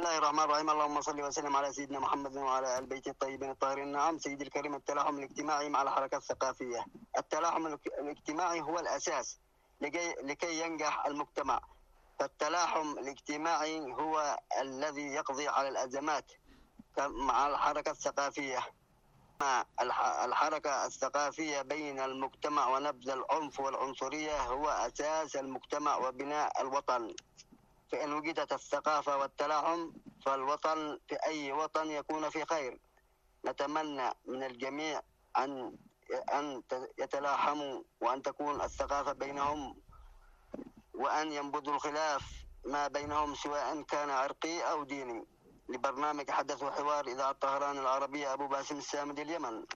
الله الرحمن الرحيم. اللهم صل وسلم على سيدنا محمد وعلى آل بيته الطيبين الطاهرين. نعم سيدي الكريم، التلاحم الاجتماعي مع الحركة الثقافية. التلاحم الاجتماعي هو الأساس لكي ينجح المجتمع. فالتلاحم الاجتماعي هو الذي يقضي على الأزمات مع الحركة الثقافية. الحركة الثقافية بين المجتمع ونبذ العنف والعنصرية هو أساس المجتمع وبناء الوطن. فإن وجدت الثقافة والتلاحم فالوطن في أي وطن يكون في خير. نتمنى من الجميع أن يتلاحموا وأن تكون الثقافة بينهم، وأن ينبذوا الخلاف ما بينهم سواء كان عرقي أو ديني. لبرنامج حدث وحوار إذاعة طهران العربية، أبو باسم السامد، اليمن.